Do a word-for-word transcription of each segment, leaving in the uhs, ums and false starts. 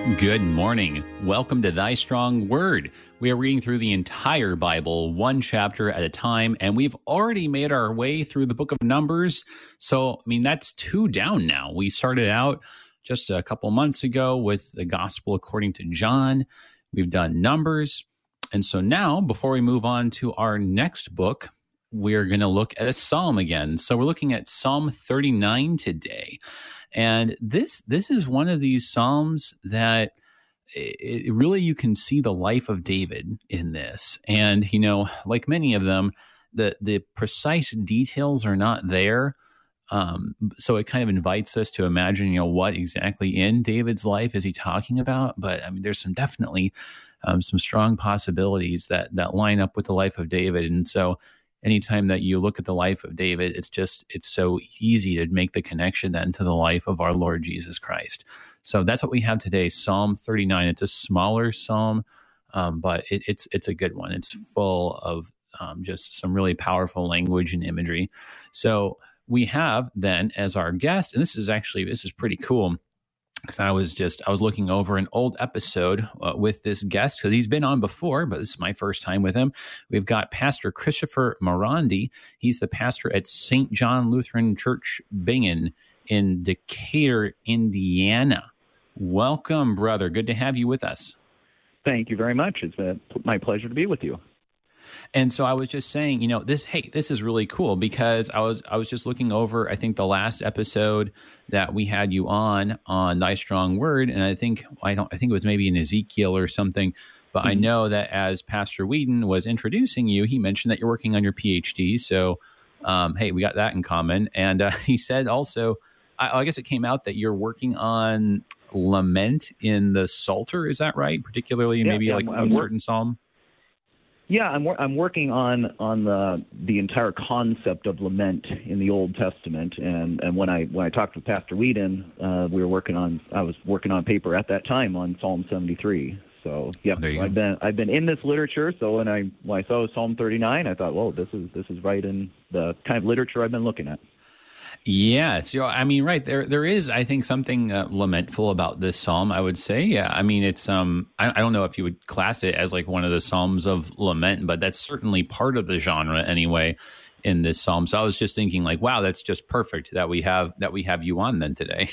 Good morning. Welcome to Thy Strong Word. We are reading through the entire Bible, one chapter at a time, and we've already made our way through the book of Numbers. So, I mean, that's two down now. We started out just a couple months ago with the Gospel according to John. We've done Numbers. And so now, before we move on to our next book, we're going to look at a psalm again. So we're looking at Psalm thirty-nine today. And this this is one of these psalms that it, it really, you can see the life of David in this. And, you know, like many of them, the, the precise details are not there. Um, so it kind of invites us to imagine, you know, what exactly in David's life is he talking about? But I mean, there's some definitely um, some strong possibilities that that line up with the life of David. And so anytime that you look at the life of David, it's just, it's so easy to make the connection then to the life of our Lord Jesus Christ. So that's what we have today, Psalm thirty-nine. It's a smaller psalm, um, but it, it's it's a good one. It's full of um, just some really powerful language and imagery. So we have then as our guest, and this is actually, this is pretty cool, because I was just, I was looking over an old episode uh, with this guest, because he's been on before, but this is my first time with him. We've got Pastor Christopher Morandi. He's the pastor at Saint John Lutheran Church Bingen in Decatur, Indiana. Welcome, brother. Good to have you with us. Thank you very much. It's uh, my pleasure to be with you. And so I was just saying, you know, this, hey, this is really cool, because I was, I was just looking over, I think the last episode that we had you on, on Thy Strong Word. And I think, I don't, I think it was maybe in Ezekiel or something, but mm-hmm. I know that as Pastor Whedon was introducing you, he mentioned that you're working on your P H D. So, um, hey, we got that in common. And uh, he said also, I, I guess it came out that you're working on lament in the Psalter. Is that right? Particularly yeah, maybe yeah, like I'm, a certain psalm? Yeah, I'm I'm working on on the the entire concept of lament in the Old Testament, and, and when I when I talked with Pastor Whedon, uh, we were working on I was working on paper at that time on Psalm seventy-three. So yeah, oh, I've been I've been in this literature. So when I when I saw Psalm thirty-nine, I thought, whoa, this is this is right in the kind of literature I've been looking at. Yeah, so I mean, right there, there is, I think, something uh, lamentful about this psalm. I would say, yeah. I mean, it's um, I, I don't know if you would class it as like one of the psalms of lament, but that's certainly part of the genre anyway in this psalm. So I was just thinking, like, wow, that's just perfect that we have that we have you on then today.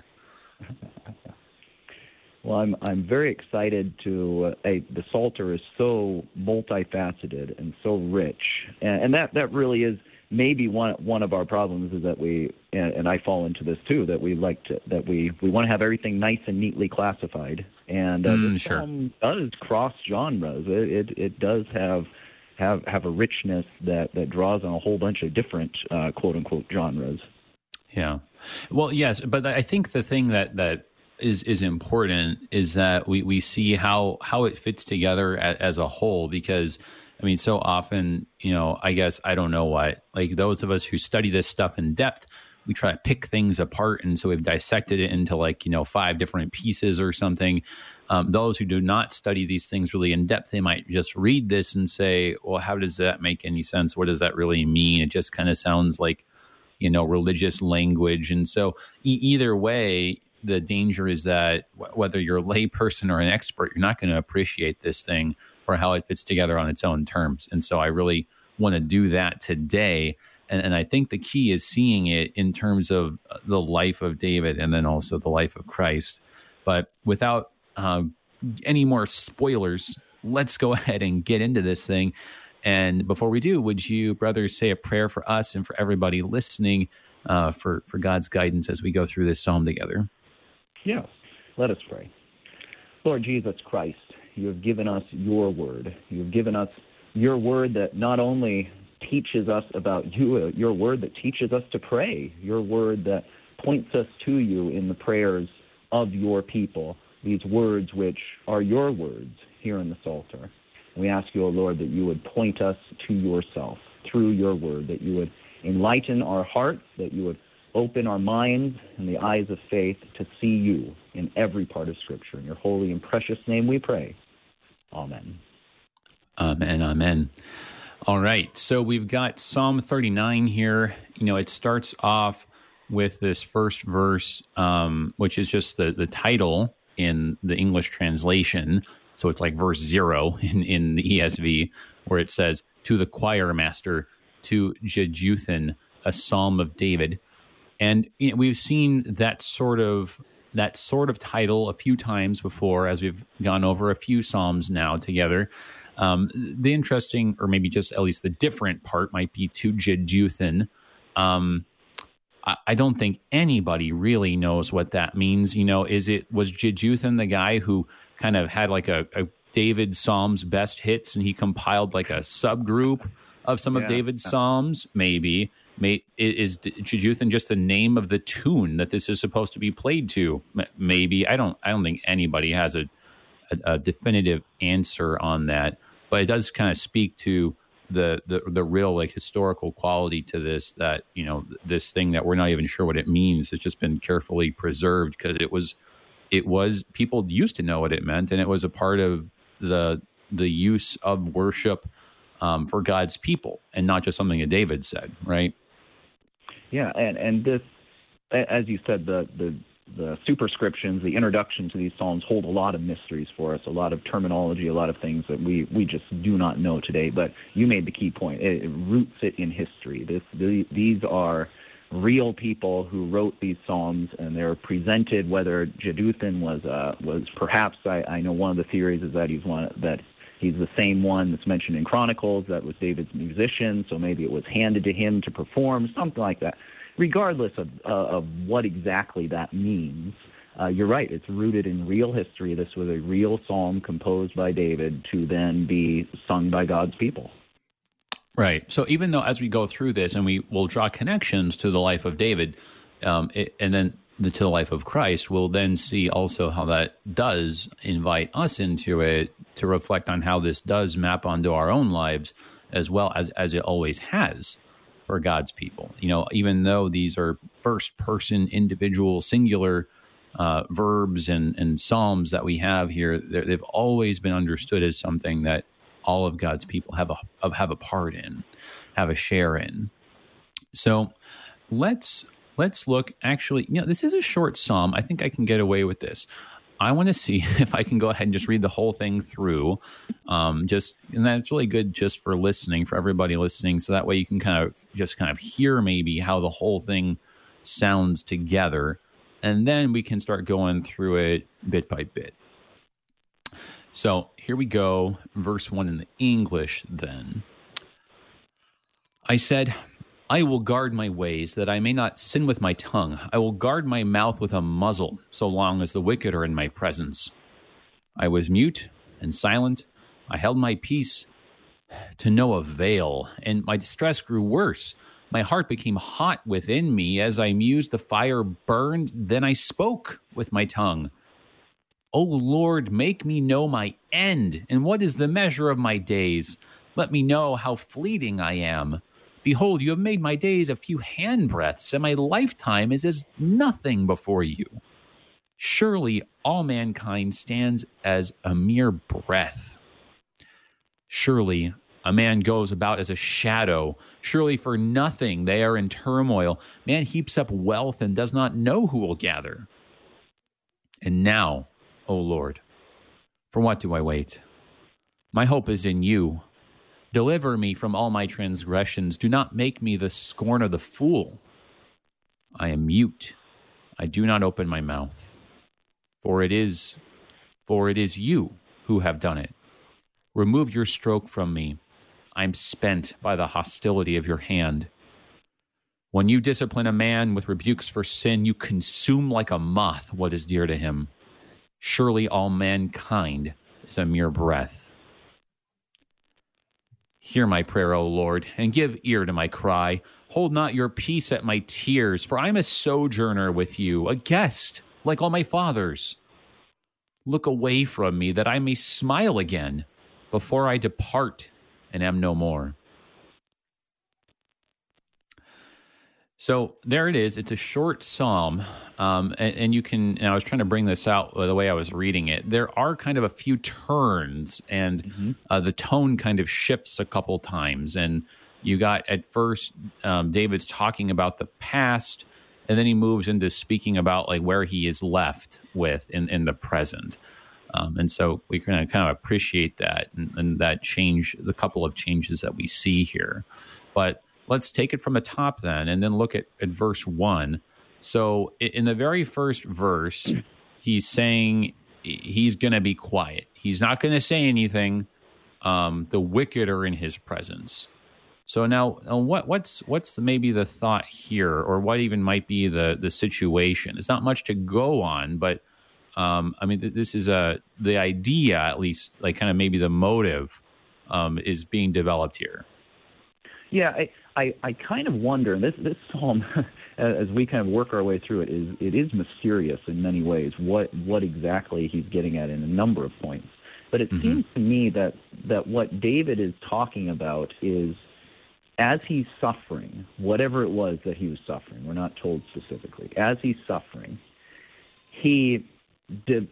Well, I'm I'm very excited to. Uh, I, the Psalter is so multifaceted and so rich, and, and that that really is. Maybe one one of our problems is that we, and, and I fall into this too, that we like to that we, we want to have everything nice and neatly classified, and uh, mm, this sure. film does cross genres. It, it it does have have have a richness that, that draws on a whole bunch of different uh, quote unquote genres. Yeah, well, yes, but I think the thing that that is is important is that we, we see how how it fits together as, as a whole, because I mean, so often, you know, I guess, I don't know what, like those of us who study this stuff in depth, we try to pick things apart. And so we've dissected it into like, you know, five different pieces or something. Um, those who do not study these things really in depth, they might just read this and say, well, how does that make any sense? What does that really mean? It just kind of sounds like, you know, religious language. And so e- either way, the danger is that w- whether you're a lay person or an expert, you're not going to appreciate this thing for how it fits together on its own terms. And so I really want to do that today. And, and I think the key is seeing it in terms of the life of David and then also the life of Christ. But without uh, any more spoilers, let's go ahead and get into this thing. And before we do, would you, brothers, say a prayer for us and for everybody listening uh, for, for God's guidance as we go through this psalm together? Yes, let us pray. Lord Jesus Christ, you have given us your word. You have given us your word that not only teaches us about you, your word that teaches us to pray, your word that points us to you in the prayers of your people, these words which are your words here in the Psalter. We ask you, O Lord, that you would point us to yourself through your word, that you would enlighten our hearts, that you would open our minds and the eyes of faith to see you in every part of Scripture. In your holy and precious name we pray. Amen. Amen, amen. All right, so we've got Psalm thirty-nine here. You know, it starts off with this first verse, um, which is just the, the title in the English translation. So it's like verse zero in, in the E S V, where it says, to the choir master, to Jeduthun, a psalm of David. And you know, we've seen that sort of that sort of title a few times before, as we've gone over a few psalms now together. Um, the interesting, or maybe just at least the different part, might be to Jeduthun. Um, I, I don't think anybody really knows what that means. You know, is it was Jeduthun the guy who kind of had like a, a David Psalms best hits, and he compiled like a subgroup of some yeah. of David's Psalms? Maybe. May, is Jeduthun just the name of the tune that this is supposed to be played to? Maybe. I don't. I don't think anybody has a, a, a definitive answer on that. But it does kind of speak to the, the the real like historical quality to this. That you know this thing that we're not even sure what it means has just been carefully preserved, because it was it was people used to know what it meant, and it was a part of the the use of worship um, for God's people, and not just something that David said, right? Yeah, and, and this, as you said, the, the the superscriptions, the introduction to these psalms hold a lot of mysteries for us, a lot of terminology, a lot of things that we, we just do not know today. But you made the key point. It, it roots it in history. This the, These are real people who wrote these psalms, and they're presented, whether Jeduthun was uh, was perhaps, I, I know one of the theories is that he's one that he's the same one that's mentioned in Chronicles that was David's musician, so maybe it was handed to him to perform, something like that. Regardless of, uh, of what exactly that means, uh, you're right, it's rooted in real history. This was a real psalm composed by David to then be sung by God's people. Right. So even though as we go through this, and we will draw connections to the life of David, um, it, and then the, to the life of Christ, we'll then see also how that does invite us into it to reflect on how this does map onto our own lives, as well as as it always has for God's people. You know, even though these are first person, individual, singular uh, verbs and, and psalms that we have here, they've always been understood as something that all of God's people have a have a part in, have a share in. So let's let's look. Actually, you know, this is a short psalm. I think I can get away with this. I want to see if I can go ahead and just read the whole thing through. Um, just and that's really good just for listening, for everybody listening. So that way you can kind of just kind of hear maybe how the whole thing sounds together, and then we can start going through it bit by bit. So here we go, verse one in the English then. I said, I will guard my ways, that I may not sin with my tongue. I will guard my mouth with a muzzle, so long as the wicked are in my presence. I was mute and silent. I held my peace to no avail, and my distress grew worse. My heart became hot within me. As I mused, the fire burned. Then I spoke with my tongue. O Lord, make me know my end, and what is the measure of my days? Let me know how fleeting I am. Behold, you have made my days a few handbreadths, and my lifetime is as nothing before you. Surely all mankind stands as a mere breath. Surely a man goes about as a shadow. Surely for nothing they are in turmoil. Man heaps up wealth and does not know who will gather. And now, O Lord, for what do I wait? My hope is in you. Deliver me from all my transgressions. Do not make me the scorn of the fool. I am mute. I do not open my mouth. For it is, for it is you who have done it. Remove your stroke from me. I am spent by the hostility of your hand. When you discipline a man with rebukes for sin, you consume like a moth what is dear to him. Surely all mankind is a mere breath. Hear my prayer, O Lord, and give ear to my cry. Hold not your peace at my tears, for I am a sojourner with you, a guest, like all my fathers. Look away from me, that I may smile again, before I depart and am no more. So there it is. It's a short psalm, um, and, and you can. And I was trying to bring this out the way I was reading it. There are kind of a few turns, and mm-hmm. uh, the tone kind of shifts a couple times. And you got at first, um, David's talking about the past, and then he moves into speaking about like where he is left with in, in the present. Um, and so we can kind of appreciate that and, and that change, the couple of changes that we see here. But let's take it from the top then, and then look at, at verse one. So in the very first verse, he's saying he's going to be quiet. He's not going to say anything. Um, the wicked are in his presence. So now, now what, what's what's the, maybe the thought here, or what even might be the the situation? It's not much to go on, but um, I mean, th- this is a the idea, at least, like kind of maybe the motive um, is being developed here. Yeah, I, I, I kind of wonder, and this this psalm, as we kind of work our way through it, is it is mysterious in many ways. What what exactly he's getting at in a number of points, but it mm-hmm. seems to me that that what David is talking about is, as he's suffering, whatever it was that he was suffering, we're not told specifically, as he's suffering, he de-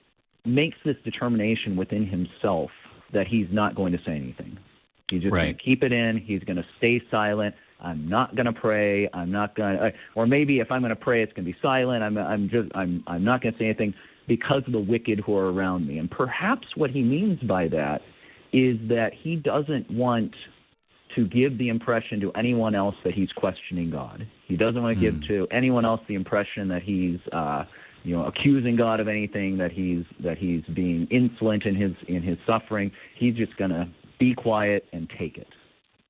makes this determination within himself that he's not going to say anything. He's just right. going to keep it in. He's going to stay silent. I'm not going to pray. I'm not going to, or maybe if I'm going to pray, it's going to be silent. I'm, I'm just, I'm, I'm not going to say anything because of the wicked who are around me. And perhaps what he means by that is that he doesn't want to give the impression to anyone else that he's questioning God. He doesn't want to mm. give to anyone else the impression that he's, uh, you know, accusing God of anything, that he's that he's being insolent in his in his suffering. He's just going to be quiet and take it.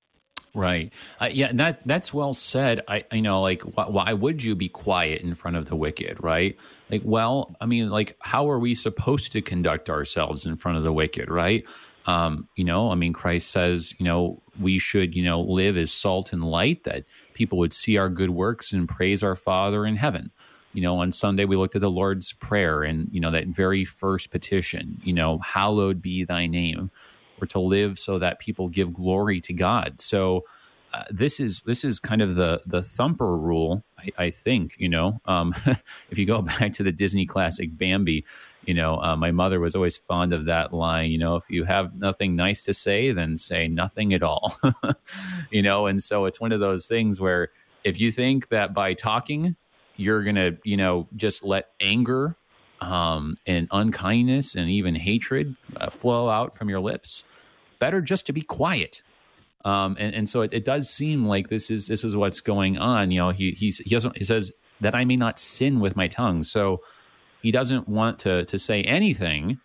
Right. Uh, yeah, and that that's well said. I, you know, like, wh- why would you be quiet in front of the wicked, right? Like, well, I mean, like, how are we supposed to conduct ourselves in front of the wicked, right? Um, you know, I mean, Christ says, you know, we should, you know, live as salt and light, that people would see our good works and praise our Father in heaven. You know, on Sunday, we looked at the Lord's Prayer and, you know, that very first petition, you know, hallowed be thy name. Or to live so that people give glory to God. So uh, this is this is kind of the the thumper rule, I, I think. You know, um, if you go back to the Disney classic Bambi, you know, uh, my mother was always fond of that line. You know, if you have nothing nice to say, then say nothing at all. You know, and so it's one of those things where if you think that by talking you're gonna, you know, just let anger Um, and unkindness and even hatred uh, flow out from your lips, better just to be quiet. Um, and, and so it, it does seem like this is this is what's going on. You know, he he's, he doesn't he says that I may not sin with my tongue. So he doesn't want to to say anything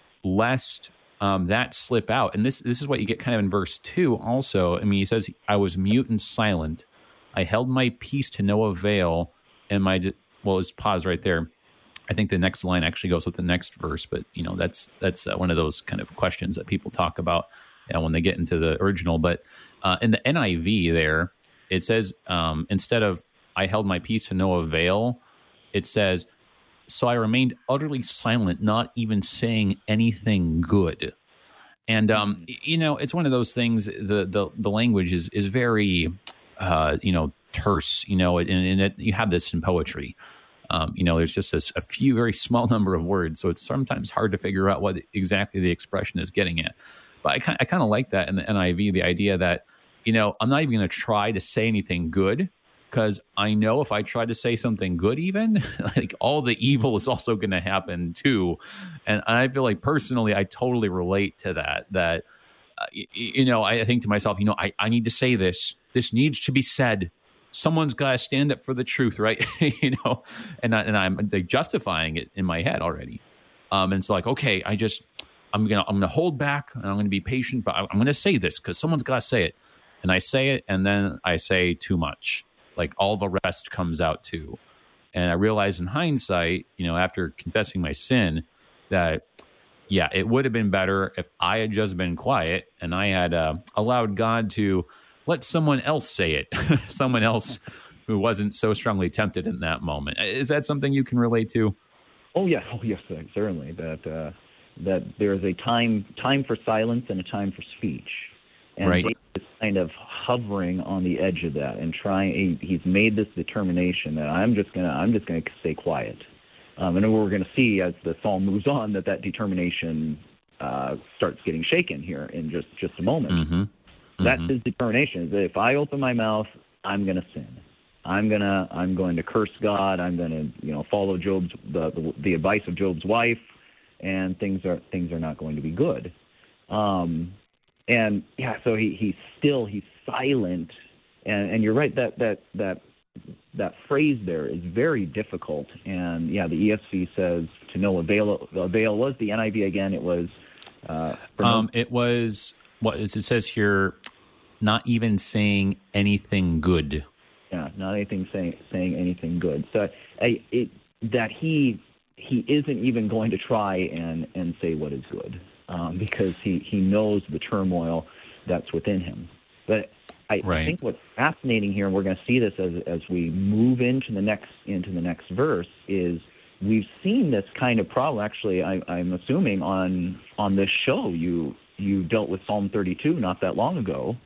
lest um, that slip out. And this this is what you get kind of in verse two. Also, I mean, he says, "I was mute and silent. I held my peace to no avail." And my well, let's pause right there. I think the next line actually goes with the next verse, but you know that's that's uh, one of those kind of questions that people talk about, you know, when they get into the original. But uh, in the N I V, there it says um, instead of "I held my peace to no avail," it says, "So I remained utterly silent, not even saying anything good." And um, you know, it's one of those things. The the the language is is very uh, you know terse, you know, and, and it, you have this in poetry. Um, you know, there's just a, a few very small number of words, so it's sometimes hard to figure out what exactly the expression is getting at. But I kind I kind of like that in the N I V, the idea that, you know, I'm not even going to try to say anything good, because I know if I try to say something good, even like all the evil is also going to happen too. And I feel like personally, I totally relate to that. That uh, you, you know, I think to myself, you know, I, I need to say this. This needs to be said. Someone's got to stand up for the truth, right? You know, and I, and I'm like justifying it in my head already. Um, and it's like, okay, I just, I'm gonna, I'm gonna hold back, and I'm gonna be patient, but I'm gonna say this because someone's got to say it. And I say it, and then I say too much. Like all the rest comes out too. And I realized in hindsight, you know, after confessing my sin, that yeah, it would have been better if I had just been quiet and I had uh, allowed God to let someone else say it, someone else who wasn't so strongly tempted in that moment. Is that something you can relate to? Oh, yeah. Oh, yes, certainly. That uh, that there is a time time for silence and a time for speech. And right. David is kind of hovering on the edge of that and trying. He, he's made this determination that I'm just gonna I'm just gonna stay quiet. Um, and we're going to see as the psalm moves on that that determination uh, starts getting shaken here in just, just a moment. Mm-hmm. That's mm-hmm. his determination, is that if I open my mouth, I'm going to sin. I'm gonna I'm going to curse God. I'm going to you know follow Job's the, the the advice of Job's wife, and things are things are not going to be good. Um, and yeah, so he he's still he's silent, and and you're right that that that that phrase there is very difficult. And yeah, the E S V says to no avail. Avail was the N I V again. It was. Uh, um, it was what is it says here. Not even saying anything good. Yeah, not anything saying saying anything good. So I, it, that he he isn't even going to try and, and say what is good um, because he, he knows the turmoil that's within him. But I, right. I think what's fascinating here, and we're going to see this as as we move into the next into the next verse, is we've seen this kind of problem. Actually, I, I'm assuming on on this show you you dealt with Psalm thirty-two not that long ago.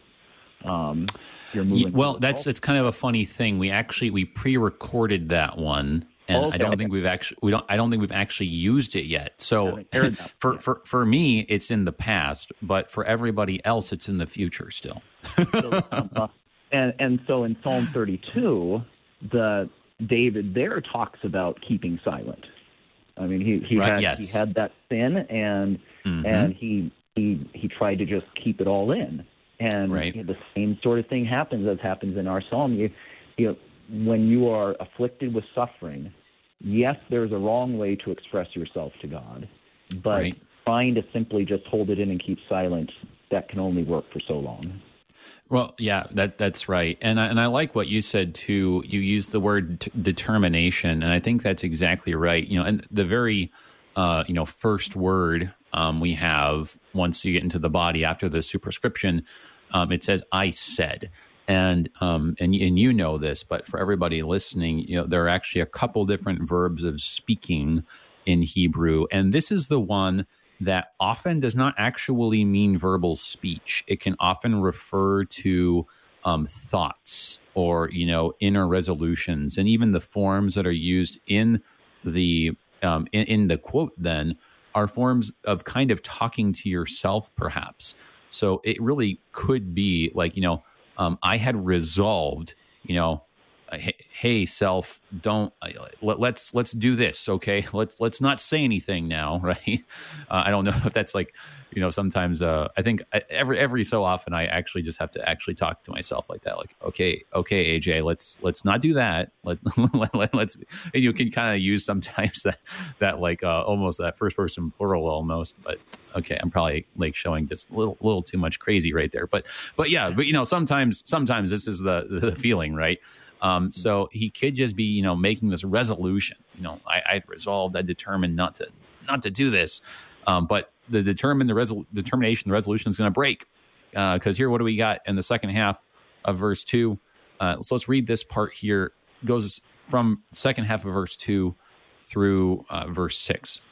Um, you're moving well, that's it's kind of a funny thing. We actually we pre-recorded that one, and okay, I don't okay. think we've actually we don't I don't think we've actually used it yet. So for, for for me, it's in the past, but for everybody else, it's in the future still. so, uh, and and so in Psalm thirty-two, the David there talks about keeping silent. I mean, he he right, had yes. he had that sin, and mm-hmm. and he he he tried to just keep it all in. And right. you know, the same sort of thing happens as happens in our psalm. You, you know, when you are afflicted with suffering, yes, there's a wrong way to express yourself to God, but right. trying to simply just hold it in and keep silent, that can only work for so long. Well, yeah, that that's right, and I, and I like what you said too. You used the word t- determination, and I think that's exactly right. You know, and the very uh, you know first word um, we have once you get into the body after the superscription. Um, it says, "I said," and um, and and you know this, but for everybody listening, you know there are actually a couple different verbs of speaking in Hebrew, and this is the one that often does not actually mean verbal speech. It can often refer to um, thoughts or you know inner resolutions, and even the forms that are used in the um, in, in the quote then are forms of kind of talking to yourself, perhaps. So it really could be like, you know, um, I had resolved, you know, hey, hey self, don't uh, let, let's let's do this, okay? Let's let's not say anything now, right? Uh, I don't know if that's like, you know, sometimes uh, I think every every so often I actually just have to actually talk to myself like that, like, okay, okay, A J, let's let's not do that. Let, let let's and you can kind of use sometimes that that like uh, almost that first person plural almost, but okay, I'm probably like showing just a little little too much crazy right there, but but yeah, but you know sometimes sometimes this is the the feeling, right? Um, so he could just be, you know, making this resolution. You know, I, I'd resolved, I determined not to, not to do this. Um, but the determined, the resol- determination, the resolution is going to break. Because uh, here, what do we got in the second half of verse two? Uh, so let's read this part here. It goes from second half of verse two through uh, verse six.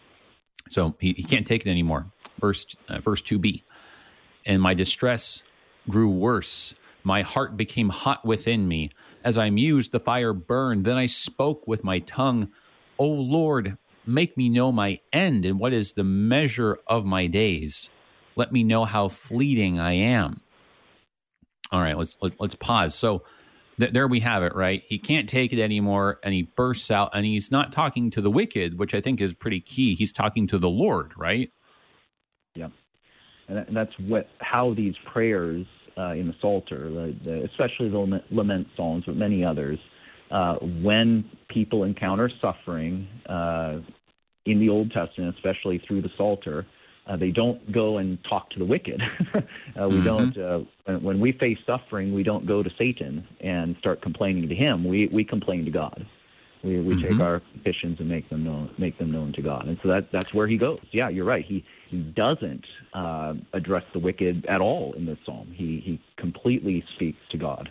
So he, he can't take it anymore. Verse uh, verse two b. And my distress grew worse. My heart became hot within me. As I mused, the fire burned. Then I spoke with my tongue. O Lord, make me know my end and what is the measure of my days. Let me know how fleeting I am. All right, let's let's, let's pause. So th- there we have it, right? He can't take it anymore, and he bursts out, and he's not talking to the wicked, which I think is pretty key. He's talking to the Lord, right? Yeah, and that's what how these prayers uh, in the Psalter, the, the, especially the lament psalms, but many others, uh, when people encounter suffering uh, in the Old Testament, especially through the Psalter, uh, they don't go and talk to the wicked. uh, we mm-hmm. don't. Uh, when we face suffering, we don't go to Satan and start complaining to him. We we complain to God. We we mm-hmm. take our petitions and make them known make them known to God. And so that that's where he goes. Yeah, you're right. He he doesn't uh, address the wicked at all in this psalm. He he completely speaks to God.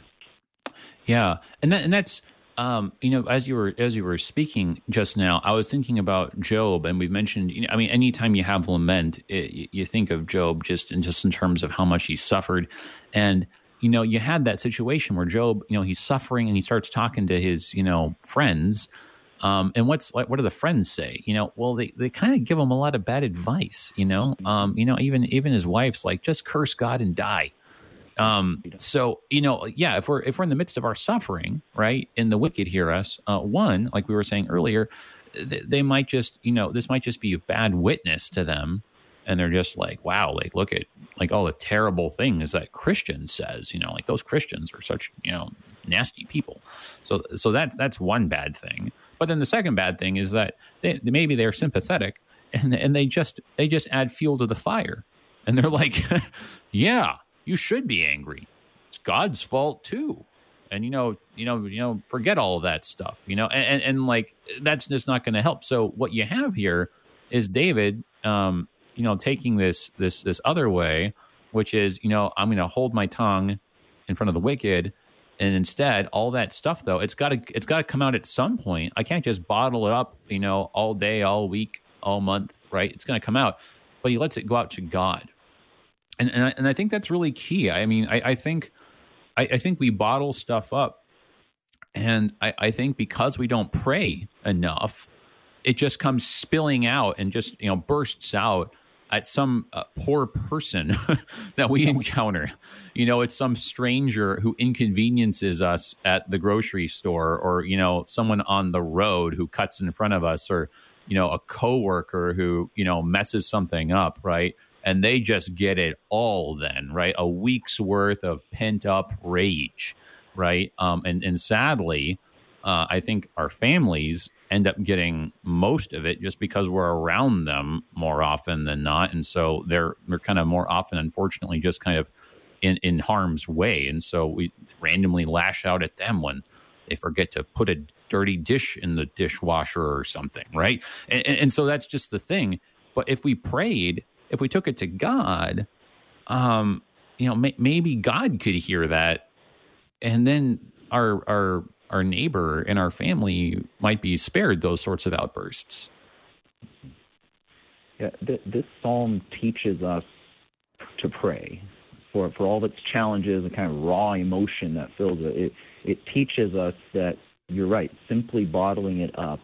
Yeah, and that and that's. Um, you know, as you were as you were speaking just now, I was thinking about Job, and we've mentioned. You know, I mean, anytime you have lament, it, you think of Job just in just in terms of how much he suffered, and you know, you had that situation where Job, you know, he's suffering, and he starts talking to his, you know, friends, um, and what's like, what do the friends say? You know, well, they they kind of give him a lot of bad advice. You know, um, you know, even even his wife's like, just curse God and die. Um, so, you know, yeah, if we're if we're in the midst of our suffering, right, and the wicked hear us, uh, one, like we were saying earlier, they, they might just, you know, this might just be a bad witness to them. And they're just like, wow, like, look at like all the terrible things that Christian says, you know, like those Christians are such, you know, nasty people. So so that's that's one bad thing. But then the second bad thing is that they, maybe they're sympathetic and and they just they just add fuel to the fire. And they're like, yeah, you should be angry. It's God's fault, too. And, you know, you know, you know, forget all of that stuff, you know, and, and, and like that's just not going to help. So what you have here is David, um, you know, taking this this this other way, which is, you know, I'm going to hold my tongue in front of the wicked. And instead, all that stuff, though, it's got to it's got to come out at some point. I can't just bottle it up, you know, all day, all week, all month. Right. It's going to come out. But he lets it go out to God. And and I, and I think that's really key. I mean, I, I think I, I think we bottle stuff up. And I, I think because we don't pray enough, it just comes spilling out and just, you know, bursts out at some uh, poor person that we encounter. You know, it's some stranger who inconveniences us at the grocery store, or, you know, someone on the road who cuts in front of us, or, you know, a coworker who, you know, messes something up, right? And they just get it all then, right? A week's worth of pent up rage, right? Um, and, and sadly, uh, I think our families end up getting most of it just because we're around them more often than not. And so they're they're kind of more often, unfortunately, just kind of in, in harm's way. And so we randomly lash out at them when they forget to put a dirty dish in the dishwasher or something, right? And, and so that's just the thing. But if we prayed, if we took it to God, um, you know, may, maybe God could hear that, and then our our our neighbor and our family might be spared those sorts of outbursts. Yeah, th- this psalm teaches us to pray for for all its challenges and kind of raw emotion that fills it. It it teaches us that you're right. Simply bottling it up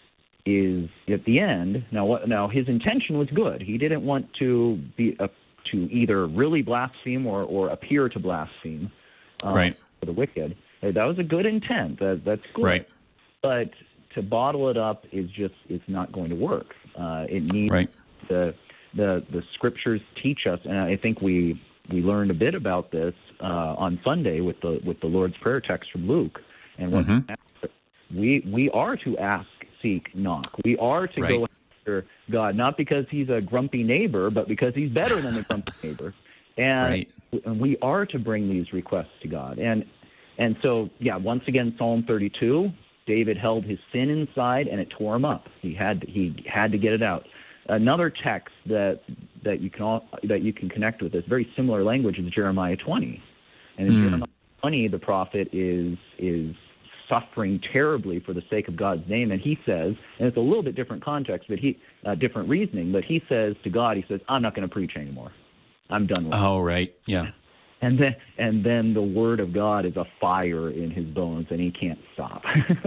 is at the end. Now, what? Now his intention was good. He didn't want to be a, to either really blaspheme or or appear to blaspheme. Um, right. For the wicked. That was a good intent. That, that's good. Right. But to bottle it up is just, it's not going to work. Uh, it needs right. the, the the scriptures teach us, and I think we we learned a bit about this uh, on Sunday with the with the Lord's Prayer text from Luke. And what mm-hmm. we we are to ask, seek, knock. We are to right. go after God, not because he's a grumpy neighbor, but because he's better than a grumpy neighbor. And right. we are to bring these requests to God. And and so, yeah, once again, Psalm thirty-two, David held his sin inside and it tore him up. He had he had to get it out. Another text that that you can all, that you can connect with this very similar language is Jeremiah twenty. And in mm. Jeremiah twenty, the prophet is is suffering terribly for the sake of God's name, and he says, and it's a little bit different context, but he uh, different reasoning, but he says to God, he says, I'm not going to preach anymore. I'm done with it. Oh, right. Yeah. And then and then the word of God is a fire in his bones, and he can't stop.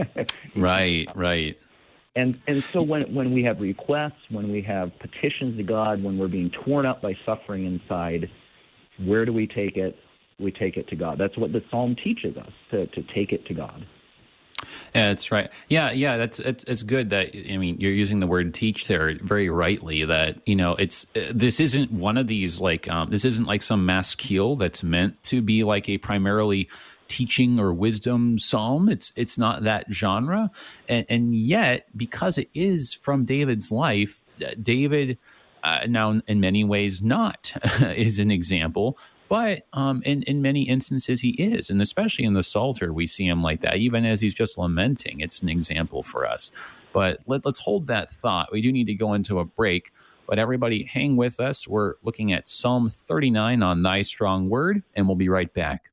he right, can't stop. right. And and so when when we have requests, when we have petitions to God, when we're being torn up by suffering inside, where do we take it? We take it to God. That's what the psalm teaches us, to, to take it to God. Yeah, that's right. Yeah, yeah, that's it's it's good that, I mean, you're using the word teach there very rightly, that, you know, it's this isn't one of these like um, this isn't like some maskil that's meant to be like a primarily teaching or wisdom psalm. It's it's not that genre, and and yet because it is from David's life, David uh, now in many ways not is an example. But um, in, in many instances, he is. And especially in the Psalter, we see him like that. Even as he's just lamenting, it's an example for us. But let, let's hold that thought. We do need to go into a break. But everybody, hang with us. We're looking at Psalm thirty-nine on Thy Strong Word, and we'll be right back.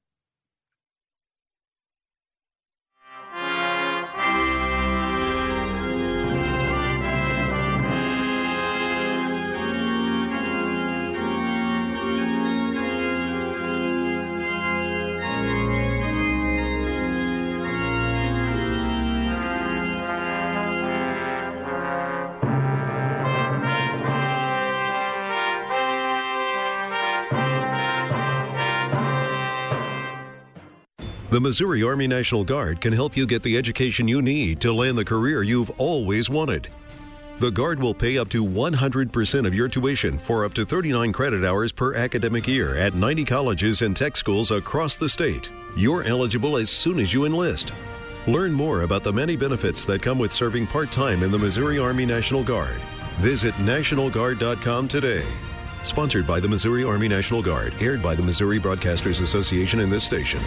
The Missouri Army National Guard can help you get the education you need to land the career you've always wanted. The Guard will pay up to one hundred percent of your tuition for up to thirty-nine credit hours per academic year at ninety colleges and tech schools across the state. You're eligible as soon as you enlist. Learn more about the many benefits that come with serving part-time in the Missouri Army National Guard. Visit national guard dot com today. Sponsored by the Missouri Army National Guard, aired by the Missouri Broadcasters Association and this station.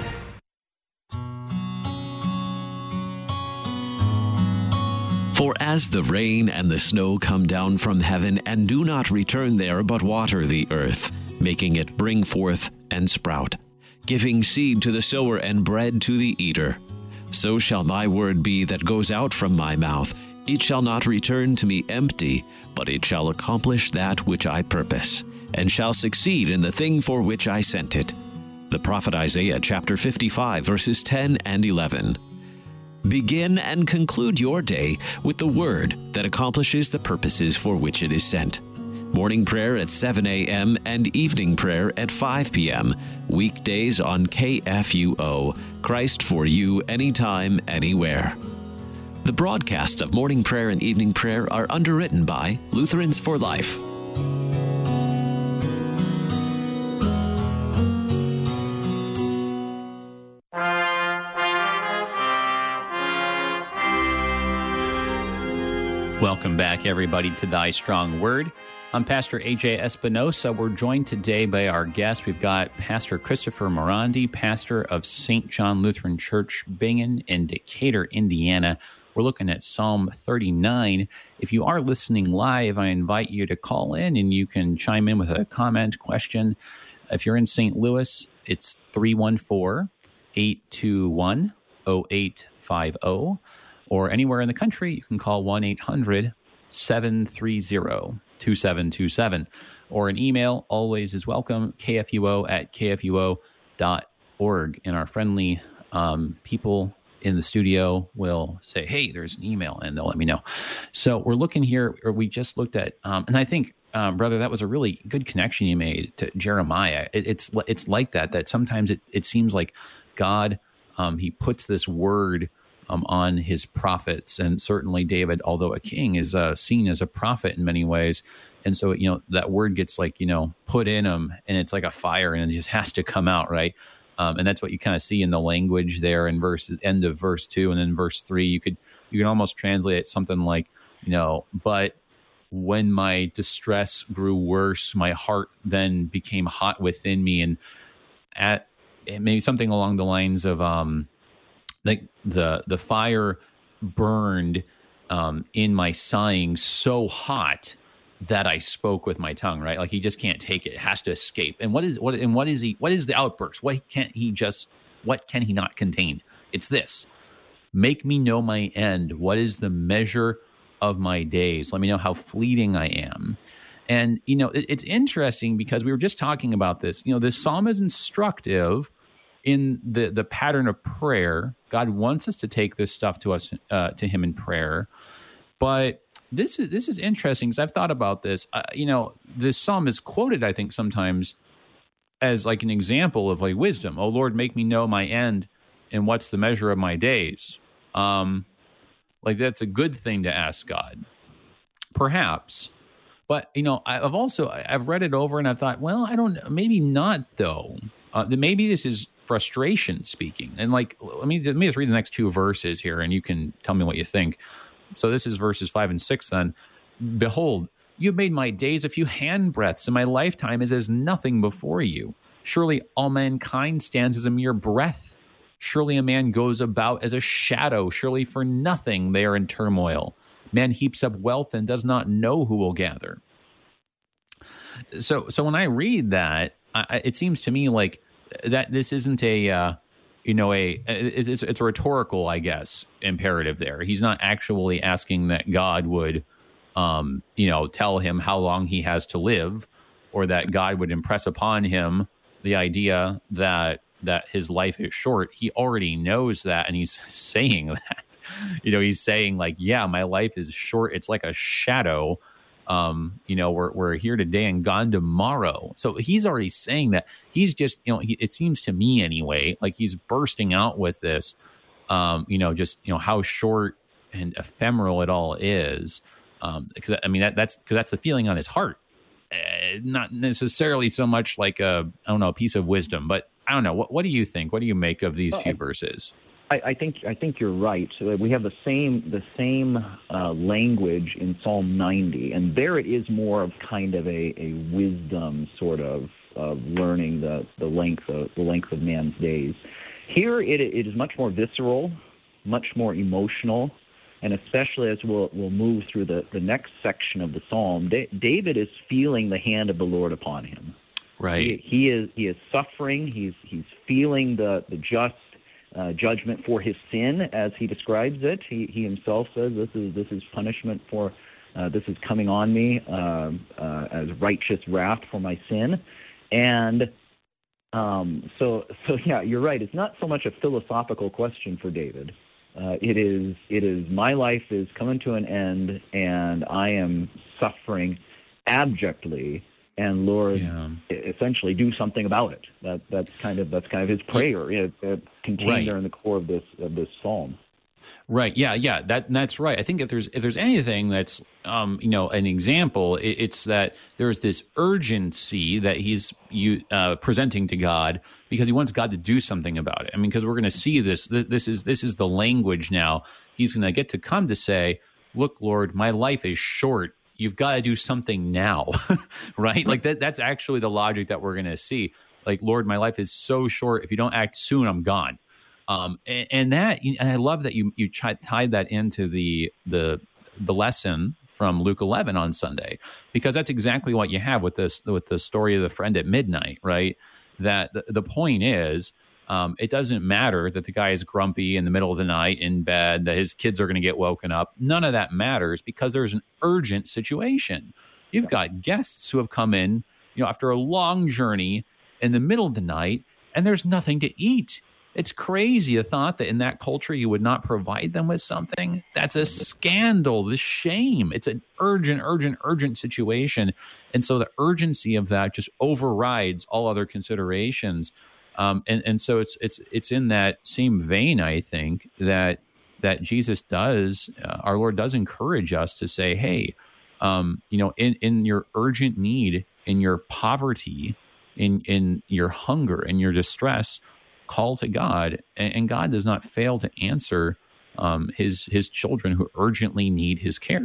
For as the rain and the snow come down from heaven and do not return there, but water the earth, making it bring forth and sprout, giving seed to the sower and bread to the eater, so shall my word be that goes out from my mouth. It shall not return to me empty, but it shall accomplish that which I purpose, and shall succeed in the thing for which I sent it. The prophet Isaiah chapter fifty-five, verses ten and eleven. Begin and conclude your day with the word that accomplishes the purposes for which it is sent. Morning prayer at seven a.m. and evening prayer at five p.m. Weekdays on K F U O. Christ for you, anytime, anywhere. The broadcasts of morning prayer and evening prayer are underwritten by Lutherans for Life. Welcome back, everybody, to Thy Strong Word. I'm Pastor A J Espinosa. We're joined today by our guest. We've got Pastor Christopher Morandi, pastor of Saint John Lutheran Church, Bingen in Decatur, Indiana. We're looking at Psalm thirty-nine. If you are listening live, I invite you to call in and you can chime in with a comment, question. If you're in Saint Louis, it's three one four, eight two one, zero eight five zero. Or anywhere in the country, you can call one eight hundred, seven three zero, two seven two seven. Or an email, always is welcome, K F U O at K F U O dot org. And our friendly um, people in the studio will say, hey, there's an email, and they'll let me know. So we're looking here, or we just looked at, um, and I think, um, brother, that was a really good connection you made to Jeremiah. It, it's it's like that, that sometimes it, it seems like God, um, he puts this word Um, on his prophets. And certainly David, although a king, is uh, seen as a prophet in many ways. And so, you know, that word gets like, you know, put in him, and it's like a fire, and it just has to come out, right? Um, and that's what you kind of see in the language there in verse end of verse two, and then verse three. You could you can almost translate it something like, you know, but when my distress grew worse, my heart then became hot within me, and at maybe something along the lines of um. Like the the fire burned um, in my sighing so hot that I spoke with my tongue. Right, like he just can't take it; it has to escape. And what is what? And what is he? What is the outburst? What can't he just? What can he not contain? It's this: make me know my end. What is the measure of my days? Let me know how fleeting I am. And you know, it, it's interesting because we were just talking about this. You know, this psalm is instructive in the the pattern of prayer. God wants us to take this stuff to us, uh, to him in prayer. But this is this is interesting because I've thought about this. Uh, you know, this psalm is quoted, I think, sometimes as like an example of like wisdom. Oh, Lord, make me know my end and what's the measure of my days. Um, like that's a good thing to ask God, perhaps. But, you know, I've also, I've read it over and I've thought, well, I don't know, maybe not though. Uh, maybe this is frustration speaking. And like, let me, let me just read the next two verses here and you can tell me what you think. So this is verses five and six then. Behold, you have made my days a few handbreadths, and my lifetime is as nothing before you. Surely all mankind stands as a mere breath. Surely a man goes about as a shadow. Surely for nothing they are in turmoil. Man heaps up wealth and does not know who will gather. So, so when I read that, I, it seems to me like that this isn't a, uh, you know, a it's, it's a rhetorical, I guess, imperative there. He's not actually asking that God would, um, you know, tell him how long he has to live, or that God would impress upon him the idea that that his life is short. He already knows that, and he's saying that. You know, he's saying like, yeah, my life is short. It's like a shadow. Um, you know, we're we're here today and gone tomorrow. So he's already saying that. He's just, you know, he, it seems to me anyway, like he's bursting out with this. Um, you know, just you know how short and ephemeral it all is. Um, because I mean that that's because that's the feeling on his heart, uh, not necessarily so much like a I don't know a piece of wisdom, but I don't know. What what do you think? What do you make of these well, few verses? I, I think I think you're right. So we have the same the same uh, language in Psalm ninety, and there it is more of kind of a, a wisdom sort of of learning the, the length of the length of man's days. Here it, it is much more visceral, much more emotional. And especially as we'll, we'll move through the, the next section of the psalm, da- David is feeling the hand of the Lord upon him. Right. He, he is he is suffering. He's he's feeling the the just uh, judgment for his sin, as he describes it. He he himself says, "This is this is punishment for uh, this is coming on me uh, uh, as righteous wrath for my sin." And um, so so yeah, you're right. It's not so much a philosophical question for David. Uh, it is, it is, my life is coming to an end, and I am suffering abjectly, and Lord, yeah. essentially do something about it. That, that's kind of, that's kind of his prayer. It, it's contained right. there in the core of this, of this psalm. Right. Yeah. Yeah. That that's right. I think if there's if there's anything that's um you know an example, it, it's that there's this urgency that he's you uh, presenting to God because he wants God to do something about it. I mean, because we're going to see this. This is this is the language now. He's going to get to come to say, "Look, Lord, my life is short. You've got to do something now." Right. Like that. That's actually the logic that we're going to see. Like, Lord, my life is so short. If you don't act soon, I'm gone. Um, and, and that, and I love that you you tied that into the the the lesson from Luke eleven on Sunday, because that's exactly what you have with this with the story of the friend at midnight, right? That the, the point is, um, it doesn't matter that the guy is grumpy in the middle of the night in bed, that his kids are going to get woken up. None of that matters because there's an urgent situation. You've got guests who have come in, you know, after a long journey in the middle of the night, and there's nothing to eat. It's crazy the thought that in that culture you would not provide them with something. That's a scandal, the shame. It's an urgent, urgent, urgent situation. And so the urgency of that just overrides all other considerations. Um, and, and so it's it's it's in that same vein, I think, that that Jesus does, uh, our Lord does encourage us to say, hey, um, you know, in, in your urgent need, in your poverty, in in your hunger, in your distress, call to God, and God does not fail to answer um, his his children who urgently need his care.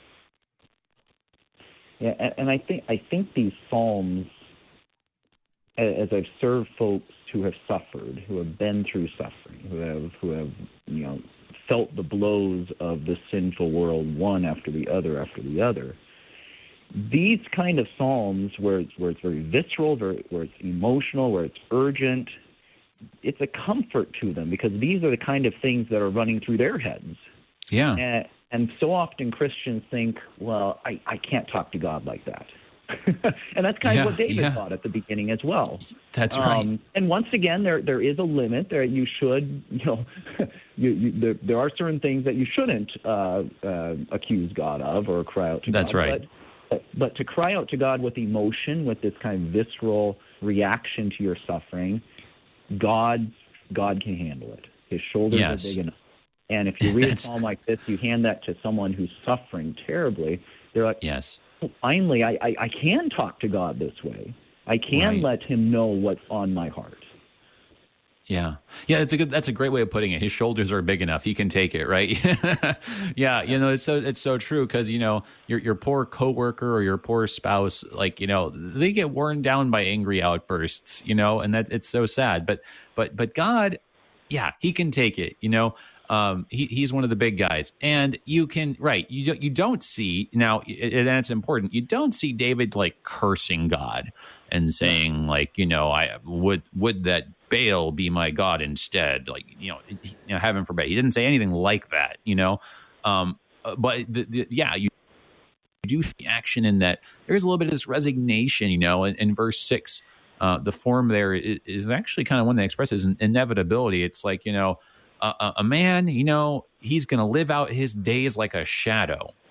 Yeah, and I think I think these psalms, as I've served folks who have suffered, who have been through suffering, who have who have you know felt the blows of the sinful world one after the other after the other. These kind of psalms, where it's where it's very visceral, very, where it's emotional, where it's urgent, it's a comfort to them because these are the kind of things that are running through their heads. Yeah. And, and so often Christians think, well, I, I can't talk to God like that. And that's kind yeah, of what David yeah. thought at the beginning as well. That's right. Um, and once again, there there is a limit. There you should, you know, you, you, there, there are certain things that you shouldn't uh, uh, accuse God of or cry out to that's God. That's right. But, but, but to cry out to God with emotion, with this kind of visceral reaction to your suffering, God, God can handle it. His shoulders yes. are big enough. And if you read a psalm like this, you hand that to someone who's suffering terribly, they're like, yes. oh, finally, I, I, I can talk to God this way. I can right. let him know what's on my heart. Yeah. Yeah, it's a good that's a great way of putting it. His shoulders are big enough. He can take it, right? yeah, you know, it's so it's so true because, you know, your your poor coworker or your poor spouse, like, you know, they get worn down by angry outbursts, you know, and that it's so sad. But but but God, yeah, he can take it, you know. Um, he, he's one of the big guys, and you can right. You don't, you don't see now, and that's important. You don't see David like cursing God and saying like, you know, I would would that Baal be my God instead, like you know, you know, heaven forbid. He didn't say anything like that, you know. Um, but the, the, yeah, you do see action in that. There's a little bit of this resignation, you know, in, in verse six. Uh, the form there is, is actually kind of one that expresses an inevitability. It's like, you know. A, a man, you know, he's going to live out his days like a shadow.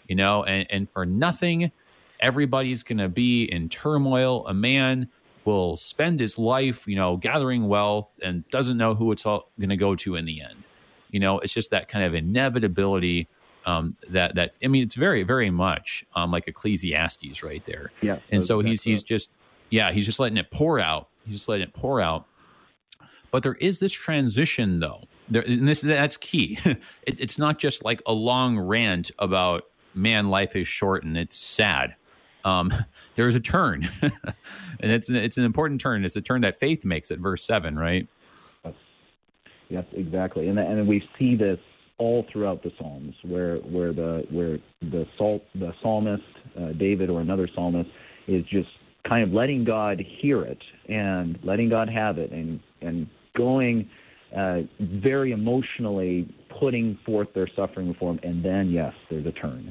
you know, and, and for nothing, everybody's going to be in turmoil. A man will spend his life, you know, gathering wealth and doesn't know who it's all going to go to in the end. You know, it's just that kind of inevitability um, that, that, I mean, it's very, very much um, like Ecclesiastes right there. Yeah. And so he's, he's just, yeah, he's just letting it pour out. He's just letting it pour out. But there is this transition though. There, and this, that's key. it, it's not just like a long rant about, man, life is short and it's sad. Um, there's a turn, and it's it's an important turn. It's a turn that faith makes at verse seven, right? Yes, yes, exactly. And and we see this all throughout the Psalms, where where the where the salt the psalmist uh, David or another psalmist is just kind of letting God hear it and letting God have it, and and going uh, very emotionally putting forth their suffering before Him, and then yes, there's a turn.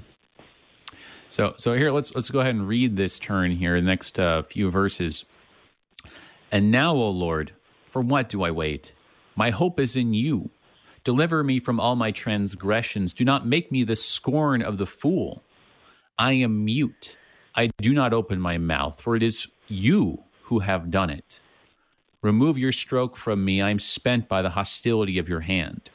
So, so here, let's let's go ahead and read this turn here, the next uh, few verses. And now, O Lord, for what do I wait? My hope is in you. Deliver me from all my transgressions. Do not make me the scorn of the fool. I am mute. I do not open my mouth, for it is you who have done it. Remove your stroke from me. I am spent by the hostility of your hand.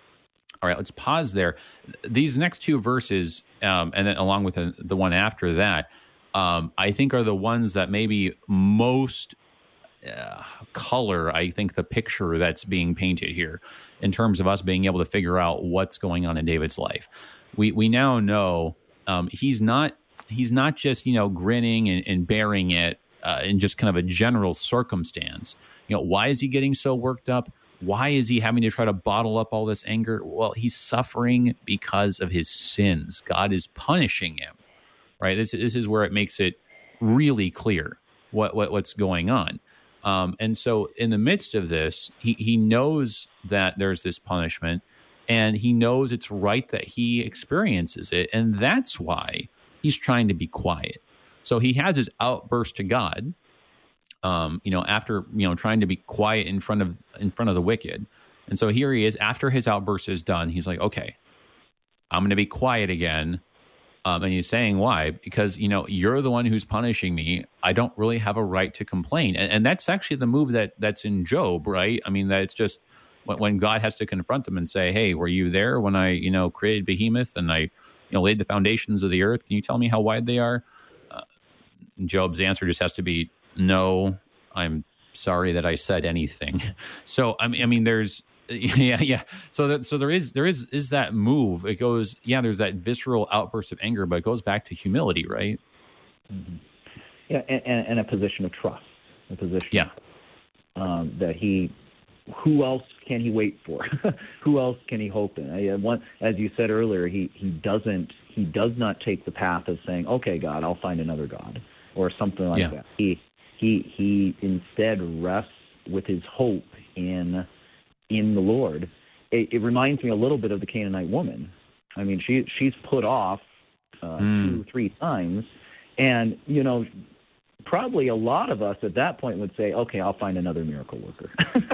All right, let's pause there. These next two verses, um, and then along with the, the one after that, um, I think are the ones that maybe most uh, color, I think, the picture that's being painted here in terms of us being able to figure out what's going on in David's life. We we now know um, he's not he's not just, you know, grinning and, and bearing it uh, in just kind of a general circumstance. You know, why is he getting so worked up? Why is he having to try to bottle up all this anger? Well, he's suffering because of his sins. God is punishing him, right? This, this is where it makes it really clear what, what what's going on. Um, and so in the midst of this, he, he knows that there's this punishment, and he knows it's right that he experiences it. And that's why he's trying to be quiet. So he has his outburst to God, Um, you know, after, you know, trying to be quiet in front of in front of the wicked. And so here he is, after his outburst is done, he's like, okay, I'm going to be quiet again. Um, and he's saying, why? Because, you know, you're the one who's punishing me. I don't really have a right to complain. And, and that's actually the move that that's in Job, right? I mean, that it's just when, when God has to confront him and say, hey, were you there when I, you know, created Behemoth and I, you know, laid the foundations of the earth? Can you tell me how wide they are? Uh, Job's answer just has to be, no, I'm sorry that I said anything. So I mean, I mean, there's, yeah, yeah. So that, so there is, there is, is that move. It goes, yeah. There's that visceral outburst of anger, but it goes back to humility, right? Mm-hmm. Yeah, and, and, and a position of trust, a position, yeah, um, that he, who else can he wait for? Who else can he hope in? I, one, as you said earlier, he he doesn't, he does not take the path of saying, okay, God, I'll find another God or something like yeah. that. He He he instead rests with his hope in in the Lord. It, it reminds me a little bit of the Canaanite woman. I mean, she she's put off uh, mm. two, three times, and you know, probably a lot of us at that point would say, "Okay, I'll find another miracle worker."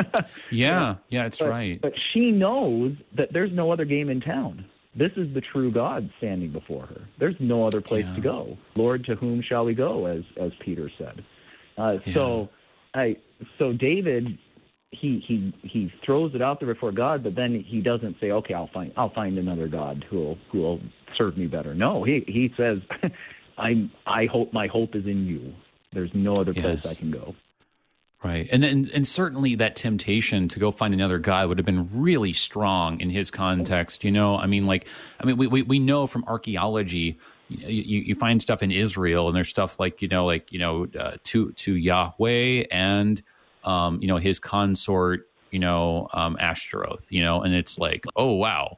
yeah, yeah, that's but, right. But she knows that there's no other game in town. This is the true God standing before her. There's no other place yeah. to go. Lord, to whom shall we go? As as Peter said. Uh, yeah. So, I so David, he he he throws it out there before God, but then he doesn't say, "Okay, I'll find I'll find another God who will who will serve me better." No, he he says, "I I hope my hope is in you. There's no other place yes. I can go." Right, and then and certainly that temptation to go find another God would have been really strong in his context. You know, I mean, like, I mean, we we, we know from archaeology. You, you find stuff in Israel, and there's stuff like, you know, like, you know, uh, to to Yahweh and, um, you know, his consort, you know, um, Ashtaroth, you know, and it's like, oh, wow,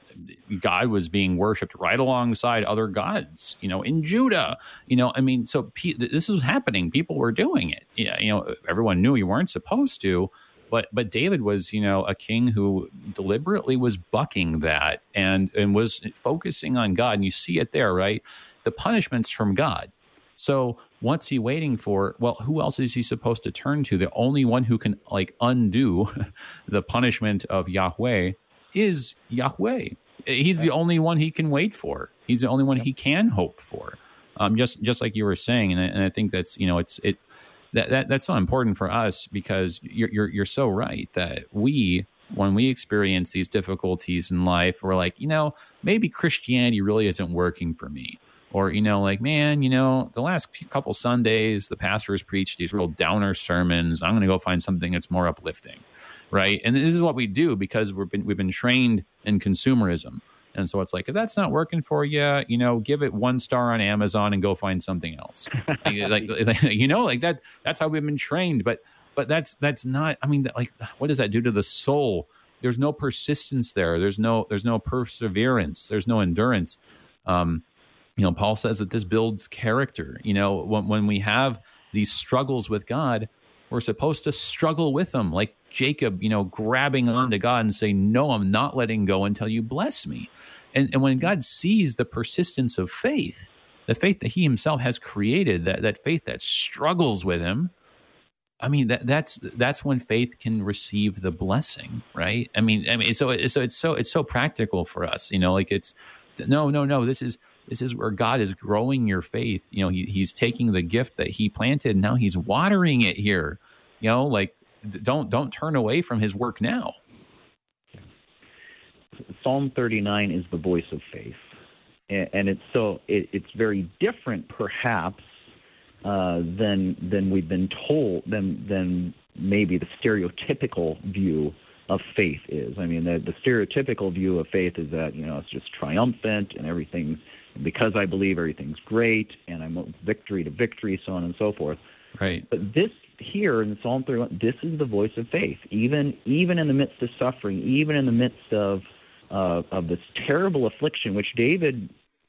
God was being worshipped right alongside other gods, you know, in Judah, you know, I mean, so pe- this was happening. People were doing it. Yeah, you know, everyone knew you weren't supposed to. But but David was, you know, a king who deliberately was bucking that and, and was focusing on God. And you see it there, right? The punishment's from God. So what's he waiting for? Well, who else is he supposed to turn to? The only one who can, like, undo the punishment of Yahweh is Yahweh. He's the only one he can wait for. He's the only one he can hope for. Um, just just like you were saying, and I, and I think that's you know it's it that, that that's so important for us because you're you're you're so right that we when we experience these difficulties in life, we're like you know maybe Christianity really isn't working for me, or you know like man you know the last few couple Sundays the pastors preached these real downer sermons. I'm going to go find something that's more uplifting, right? And this is what we do because we've been we've been trained in consumerism. And so it's like, if that's not working for you, you know, give it one star on Amazon and go find something else. like, like, you know, like that, that's how we've been trained. But, but that's, that's not, I mean, like, what does that do to the soul? There's no persistence there. There's no, there's no perseverance. There's no endurance. Um, you know, Paul says that this builds character. You know, when, when we have these struggles with God, we're supposed to struggle with them. Like Jacob, you know, grabbing onto God and saying, no, I'm not letting go until you bless me. And, and when God sees the persistence of faith, the faith that he himself has created, that, that faith that struggles with him, I mean, that, that's that's when faith can receive the blessing, right? I mean, I mean, so so it's so it's so practical for us, you know. Like it's no, no, no. This is this is where God is growing your faith. You know, he, he's taking the gift that he planted, and now he's watering it here. You know, like don't don't turn away from his work now. Psalm thirty-nine is the voice of faith, and, and it's so it, it's very different, perhaps, uh, than than we've been told than than maybe the stereotypical view of faith is. I mean, the, the stereotypical view of faith is that you know it's just triumphant and everything's because I believe everything's great and I'm victory to victory, so on and so forth. Right. But this here in Psalm thirty-one, this is the voice of faith, even even in the midst of suffering, even in the midst of Uh, of this terrible affliction, which David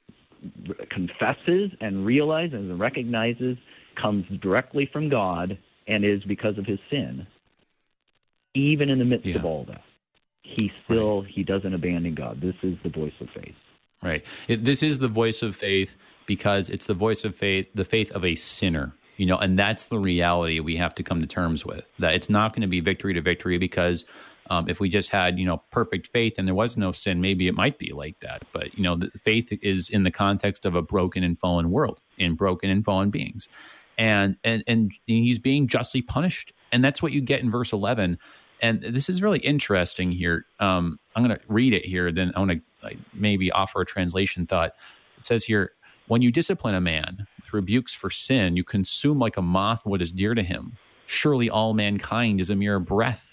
confesses and realizes and recognizes comes directly from God and is because of his sin. Even in the midst yeah. of all that, he still right. he doesn't abandon God. This is the voice of faith. Right. It, this is the voice of faith because it's the voice of faith, the faith of a sinner. You know, and that's the reality we have to come to terms with. That it's not going to be victory to victory because. Um, if we just had, you know, perfect faith and there was no sin, maybe it might be like that. But, you know, the faith is in the context of a broken and fallen world, in broken and fallen beings. And, and, and he's being justly punished. And that's what you get in verse eleven. And this is really interesting here. Um, I'm going to read it here. Then I want to like, maybe offer a translation thought. It says here, when you discipline a man with rebukes for sin, you consume like a moth what is dear to him. Surely all mankind is a mere breath.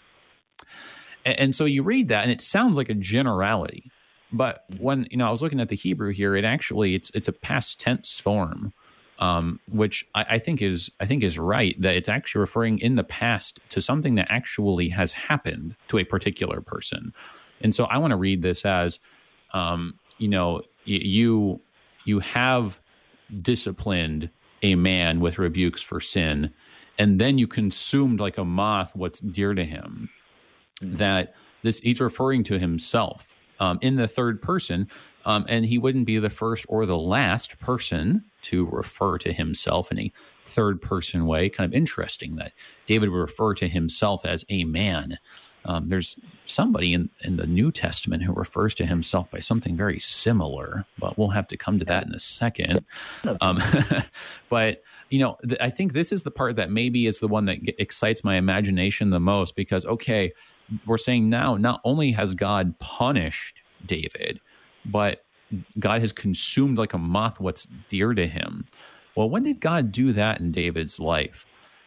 And so you read that, and it sounds like a generality. But when you know, I was looking at the Hebrew here, it actually it's it's a past tense form, um, which I, I think is I think is right. That it's actually referring in the past to something that actually has happened to a particular person. And so I want to read this as, um, you know, you you have disciplined a man with rebukes for sin, and then you consumed like a moth what's dear to him. That this he's referring to himself um, in the third person, um, and he wouldn't be the first or the last person to refer to himself in a third person way. Kind of interesting that David would refer to himself as a man. Um, there's somebody in, in the New Testament who refers to himself by something very similar, but we'll have to come to that in a second. Um, but, you know, th- I think this is the part that maybe is the one that g- excites my imagination the most because, okay, we're saying now not only has God punished David, but God has consumed like a moth what's dear to him. Well, when did God do that in David's life?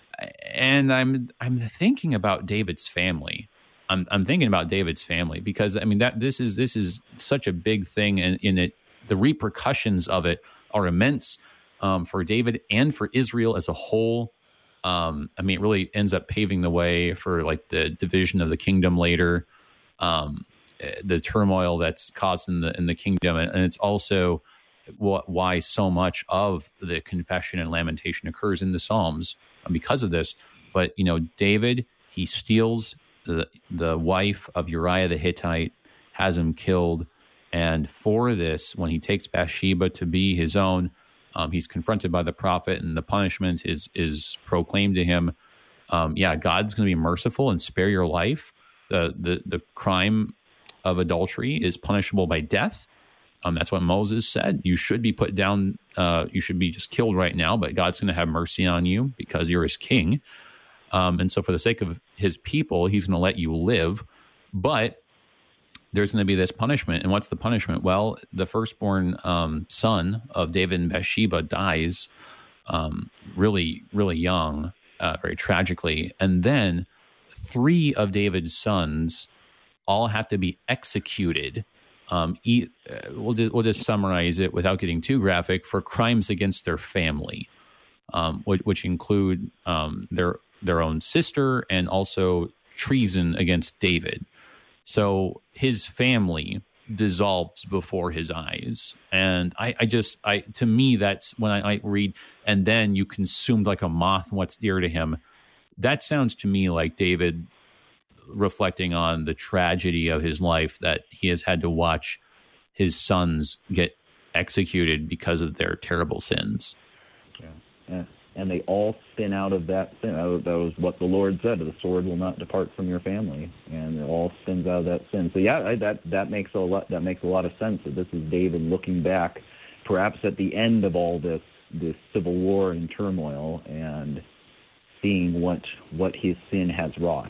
And I'm I'm thinking about David's family. I'm I'm thinking about David's family because I mean that this is this is such a big thing, and in it the repercussions of it are immense um, for David and for Israel as a whole. Um, I mean, it really ends up paving the way for like the division of the kingdom later, um, the turmoil that's caused in the in the kingdom, and, and it's also what, why so much of the confession and lamentation occurs in the Psalms because of this. But you know, David, he steals the the wife of Uriah the Hittite, has him killed, and for this, when he takes Bathsheba to be his own. Um, he's confronted by the prophet, and the punishment is is proclaimed to him. Um, yeah, God's going to be merciful and spare your life. The the the crime of adultery is punishable by death. Um, that's what Moses said. You should be put down. Uh, you should be just killed right now, but God's going to have mercy on you because you're his king. Um, and so for the sake of his people, he's going to let you live. But there's going to be this punishment. And what's the punishment? Well, the firstborn um, son of David and Bathsheba dies um, really, really young, uh, very tragically. And then three of David's sons all have to be executed. Um, e- we'll, just, we'll just summarize it without getting too graphic, for crimes against their family, um, which, which include um, their their own sister and also treason against David. So his family dissolves before his eyes. And I, I just, I to me, that's when I, I read, and then you consumed like a moth what's dear to him. That sounds to me like David reflecting on the tragedy of his life, that he has had to watch his sons get executed because of their terrible sins. Yeah. yeah. And they all spin out of that sin. That was what the Lord said: the sword will not depart from your family, and it all spins out of that sin. So yeah, I, that that makes a lot that makes a lot of sense. That this is David looking back, perhaps at the end of all this this civil war and turmoil, and seeing what what his sin has wrought.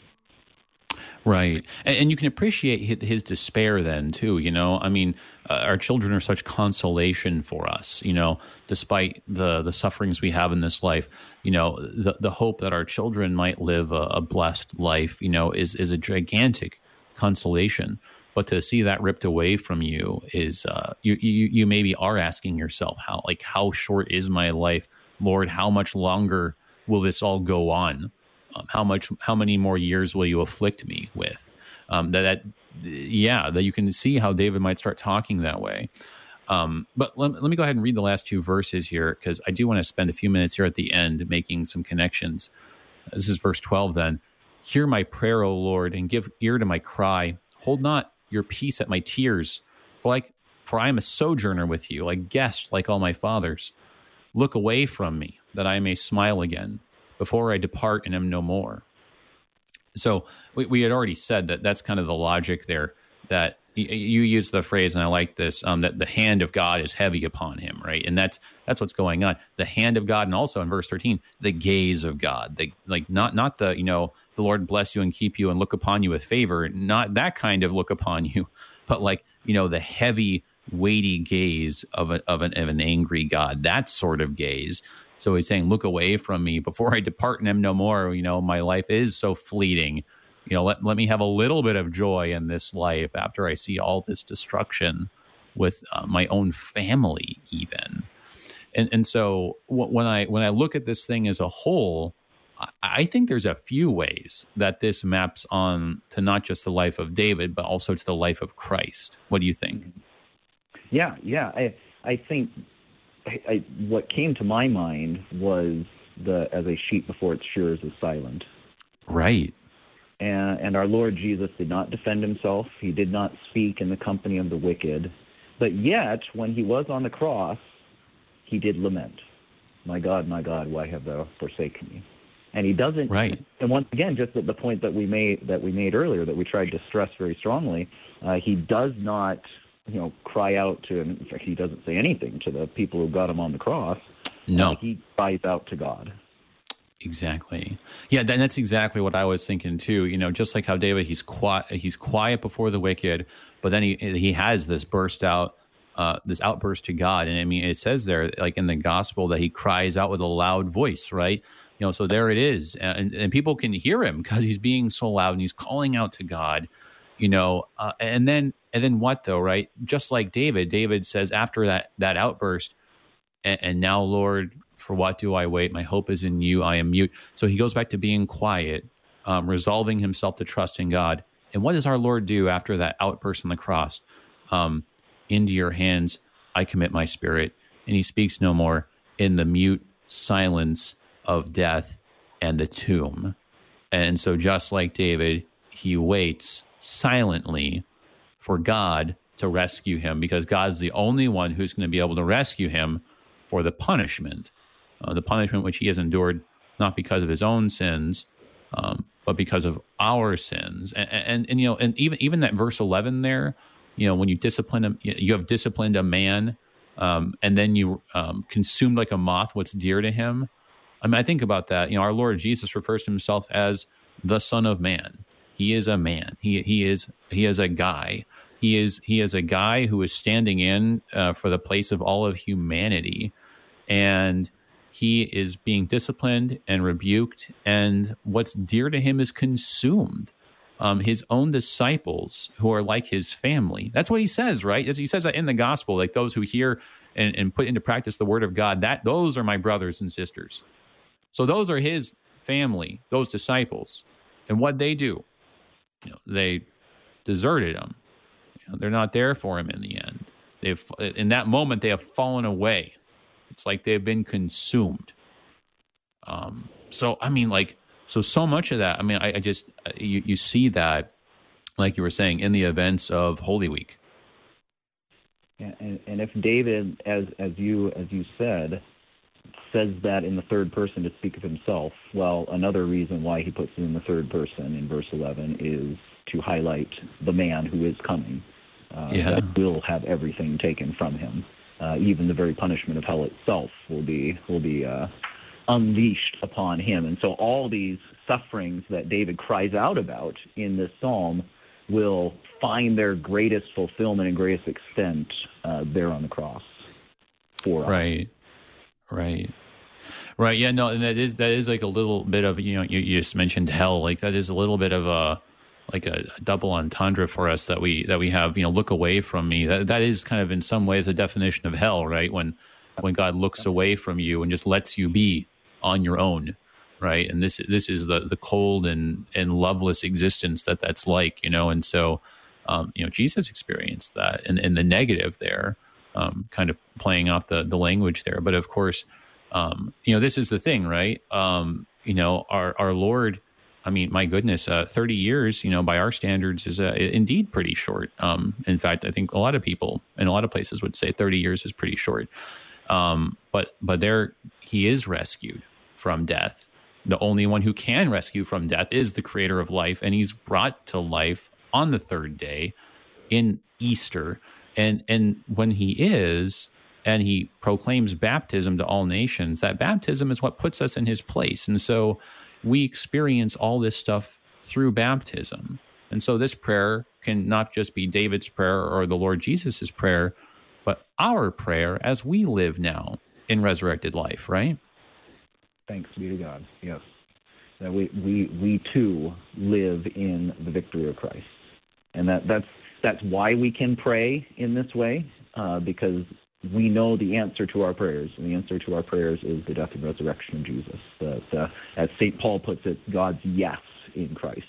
Right. And, and you can appreciate his, his despair then, too. You know, I mean, uh, our children are such consolation for us, you know, despite the, the sufferings we have in this life. You know, the, the hope that our children might live a, a blessed life, you know, is, is a gigantic consolation. But to see that ripped away from you is, uh, you, you, you maybe are asking yourself, how, like, how short is my life? Lord, how much longer will this all go on? Um, how much, how many more years will you afflict me with? Um, that, that, yeah, that you can see how David might start talking that way. Um, but let, let me go ahead and read the last two verses here, because I do want to spend a few minutes here at the end making some connections. This is verse twelve then. Hear my prayer, O Lord, and give ear to my cry. Hold not your peace at my tears, for like, for I am a sojourner with you, like guest, like all my fathers. Look away from me, that I may smile again, before I depart and am no more. So we, we had already said that that's kind of the logic there, that y- you use the phrase, and I like this, um, that the hand of God is heavy upon him, right? And that's that's what's going on. The hand of God, and also in verse thirteen, the gaze of God. The, like not not the, you know, the Lord bless you and keep you and look upon you with favor, not that kind of look upon you, but like, you know, the heavy, weighty gaze of, a, of, an, of an angry God, that sort of gaze. So he's saying, look away from me before I depart and am no more. You know, my life is so fleeting. You know, let, let me have a little bit of joy in this life after I see all this destruction with uh, my own family even. And and so w- when I when I look at this thing as a whole, I, I think there's a few ways that this maps on to not just the life of David, but also to the life of Christ. What do you think? Yeah, yeah. I I think... I, I, what came to my mind was the as a sheep before its shearers is silent. Right. And, and our Lord Jesus did not defend himself. He did not speak in the company of the wicked. But yet, when he was on the cross, he did lament. My God, my God, why have thou forsaken me? And he doesn't. Right. And once again, just at the point that we made that we made earlier, that we tried to stress very strongly, uh, he does not, you know, cry out to, in fact, he doesn't say anything to the people who got him on the cross. No. Uh, he cries out to God. Exactly. Yeah, that, that's exactly what I was thinking too. You know, just like how David, he's quiet, he's quiet before the wicked, but then he he has this burst out, uh, this outburst to God. And I mean, it says there, like in the gospel, that he cries out with a loud voice, right? You know, so there it is. And, and people can hear him because he's being so loud and he's calling out to God. You know, uh, and then and then what though, right? Just like David, David says after that that outburst, and, and now, Lord, for what do I wait? My hope is in you. I am mute. So he goes back to being quiet, um, resolving himself to trust in God. And what does our Lord do after that outburst on the cross? Um, into your hands I commit my spirit. And he speaks no more in the mute silence of death and the tomb. And so just like David, he waits silently for God to rescue him, because God's the only one who's going to be able to rescue him for the punishment, uh, the punishment which he has endured, not because of his own sins, um, but because of our sins. And, and, and you know, and even even that verse eleven there, you know, when you discipline him, you have disciplined a man, um, and then you um, consumed like a moth what's dear to him. I mean, I think about that. You know, our Lord Jesus refers to himself as the Son of Man. He is a man. He he is he is a guy. He is he is a guy who is standing in uh, for the place of all of humanity, and he is being disciplined and rebuked, and what's dear to him is consumed. Um, his own disciples who are like his family. That's what he says, right? As he says that in the gospel, like those who hear and, and put into practice the word of God, that those are my brothers and sisters. So those are his family, those disciples. And what they do, you know, they deserted him. You know, they're not there for him in the end. They've in that moment they have fallen away. It's like they've been consumed. Um, so, I mean, like, so, so much of that, I mean, I, I just, you, you see that, like you were saying, in the events of Holy Week. Yeah, and, and if David, as as you as you said, says that in the third person to speak of himself, well, another reason why he puts it in the third person in verse eleven is to highlight the man who is coming, uh, yeah. that will have everything taken from him. Uh, even the very punishment of hell itself will be will be uh, unleashed upon him. And so all these sufferings that David cries out about in this psalm will find their greatest fulfillment and greatest extent uh, there on the cross for us. Right, right, right. Yeah, no, and that is that is like a little bit of, you know, you, you just mentioned hell. Like that is a little bit of a like a, a double entendre for us that we that we have, you know, look away from me. That that is kind of in some ways a definition of hell, right? When when God looks away from you and just lets you be on your own, right? And this this is the the cold and and loveless existence that that's like, you know. And so, um, you know, Jesus experienced that, and, and the negative there, um, kind of playing off the the language there. But of course, um, you know, this is the thing, right? Um, you know, our our Lord. I mean, my goodness, uh, thirty years, you know, by our standards is uh, indeed pretty short. Um, in fact, I think a lot of people in a lot of places would say thirty years is pretty short. Um, but but there, he is rescued from death. The only one who can rescue from death is the creator of life, and he's brought to life on the third day in Easter. And and when he is, and he proclaims baptism to all nations, that baptism is what puts us in his place. And so we experience all this stuff through baptism. And so this prayer can not just be David's prayer or the Lord Jesus's prayer, but our prayer as we live now in resurrected life, right? Thanks be to God, yes. That we, we, we too live in the victory of Christ. And that, that's, that's why we can pray in this way, uh, because we know the answer to our prayers, and the answer to our prayers is the death and resurrection of Jesus. The, the, as Saint Paul puts it, God's yes in Christ.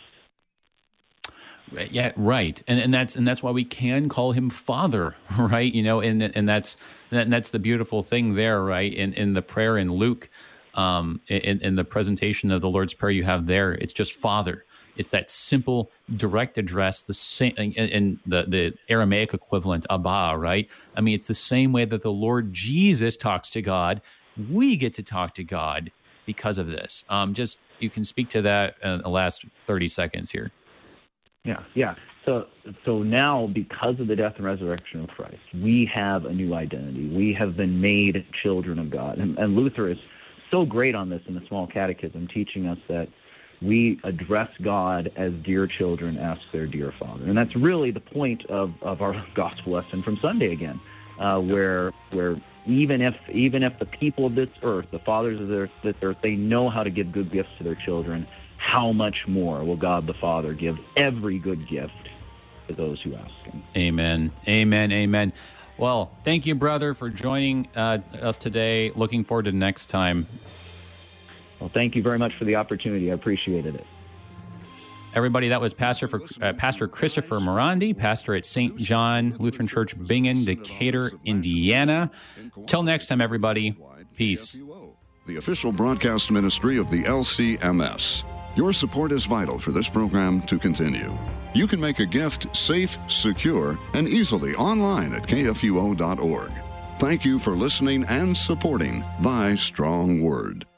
Yeah, right, and and that's and that's why we can call him Father, right? You know, and and that's and that's the beautiful thing there, right? In in the prayer in Luke, um, in in the presentation of the Lord's Prayer you have there, it's just Father. It's that simple, direct address, the same, and, and the, the Aramaic equivalent, Abba, right? I mean, it's the same way that the Lord Jesus talks to God. We get to talk to God because of this. Um, just, you can speak to that in the last thirty seconds here. Yeah, yeah. So, so now, because of the death and resurrection of Christ, we have a new identity. We have been made children of God. And, and Luther is so great on this in the Small Catechism, teaching us that we address God as dear children ask their dear Father. And that's really the point of, of our gospel lesson from Sunday again, uh, where where even if even if the people of this earth, the fathers of this, this earth, they know how to give good gifts to their children, how much more will God the Father give every good gift to those who ask him? Amen. Amen. Amen. Well, thank you, brother, for joining uh, us today. Looking forward to next time. Well, thank you very much for the opportunity. I appreciated it. Everybody, that was Pastor for uh, Pastor Christopher Morandi, pastor at Saint John Lutheran Church, Bingen, Decatur, Indiana. Till next time, everybody. Peace. The official broadcast ministry of the L C M S. Your support is vital for this program to continue. You can make a gift safe, secure, and easily online at K F U O dot org. Thank you for listening and supporting Thy Strong Word.